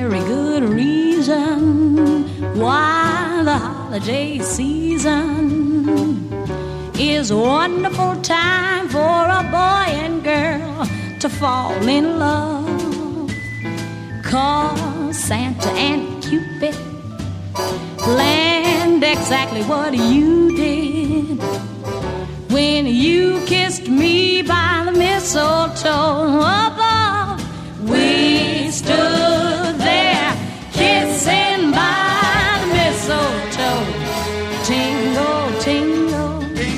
very good reason why the holiday season is a wonderful time for a boy and girl to fall in love. 'Cause Santa and Cupid planned exactly what you did when you kissed me by the mistletoe above. We stood there kissing by the mistletoe. Tingle, tingle,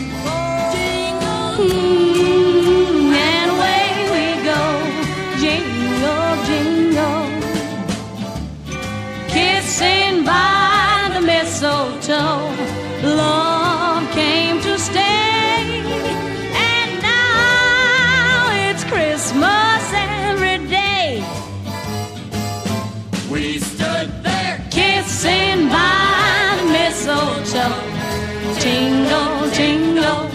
and away we go. Jingle, jingle, kissing by the mistletoe. Love came to stay, and now it's Christmas every day. We stood there kissing by the mistletoe. Tingle, tingle,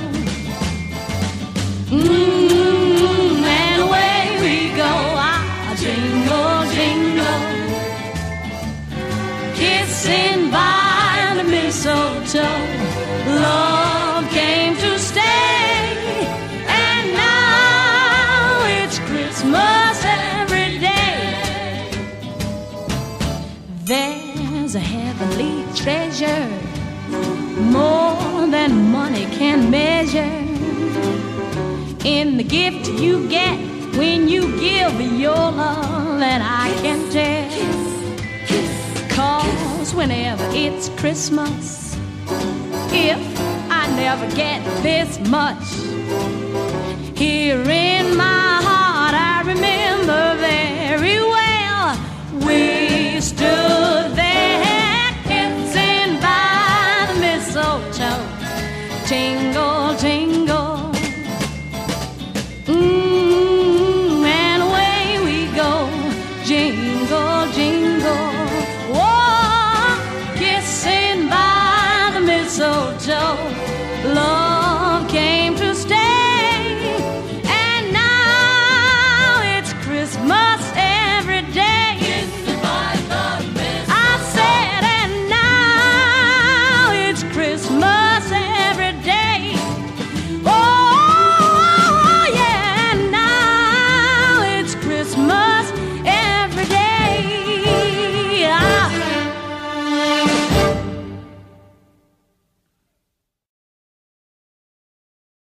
and away we go. Ah, jingle, jingle, kissing by the mistletoe. Love came to stay, and now it's Christmas every day. There's a heavenly treasure more than money can measure in the gift you get when you give your love, and I can tell. 'Cause whenever it's Christmas, if I never get this much, here in my heart I remember very well. We stood there kissing by the mistletoe. Tingle, tingle, and away we go. Jingle, jingle, whoa, kissing by the mistletoe.